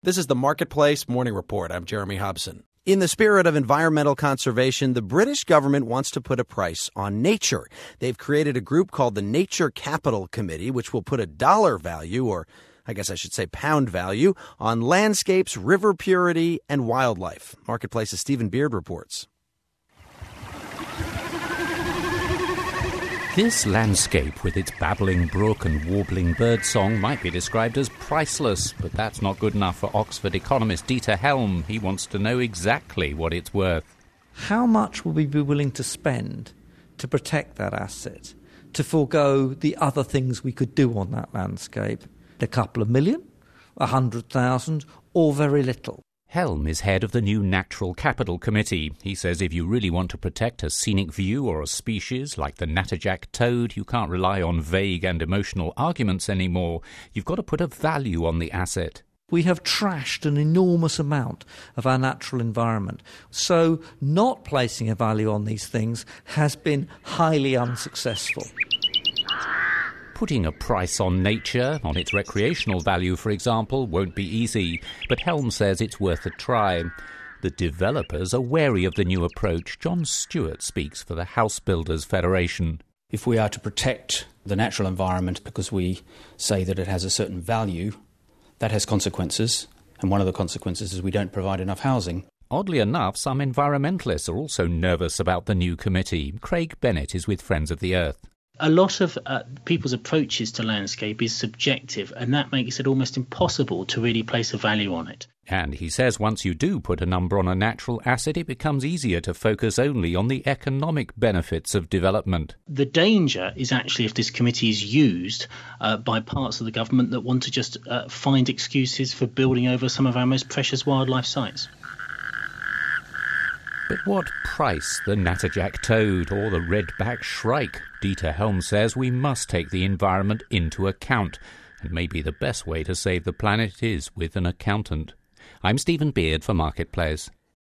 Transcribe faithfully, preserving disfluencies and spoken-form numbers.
This is the Marketplace Morning Report. I'm Jeremy Hobson. In the spirit of environmental conservation, the British government wants to put a price on nature. They've created a group called the Nature Capital Committee, which will put a dollar value, or I guess I should say pound value, on landscapes, river purity, and wildlife. Marketplace's Stephen Beard reports. This landscape with its babbling brook and warbling birdsong might be described as priceless, but that's not good enough for Oxford economist Dieter Helm. He wants to know exactly what it's worth. How much will we be willing to spend to protect that asset, to forego the other things we could do on that landscape? A couple of million, a hundred thousand, or very little? Helm is head of the new Natural Capital Committee. He says if you really want to protect a scenic view or a species like the natterjack toad, you can't rely on vague and emotional arguments anymore. You've got to put a value on the asset. We have trashed an enormous amount of our natural environment. So not placing a value on these things has been highly unsuccessful. Putting a price on nature, on its recreational value, for example, won't be easy, but Helm says it's worth a try. The developers are wary of the new approach. John Stewart speaks for the House Builders Federation. If we are to protect the natural environment because we say that it has a certain value, that has consequences, and one of the consequences is we don't provide enough housing. Oddly enough, some environmentalists are also nervous about the new committee. Craig Bennett is with Friends of the Earth. A lot of uh, people's approaches to landscape is subjective, and that makes it almost impossible to really place a value on it. And he says once you do put a number on a natural asset, it becomes easier to focus only on the economic benefits of development. The danger is actually if this committee is used uh, by parts of the government that want to just uh, find excuses for building over some of our most precious wildlife sites. But what price the natterjack toad or the redback shrike? Dieter Helm says we must take the environment into account, and maybe the best way to save the planet is with an accountant. I'm Stephen Beard for Marketplace.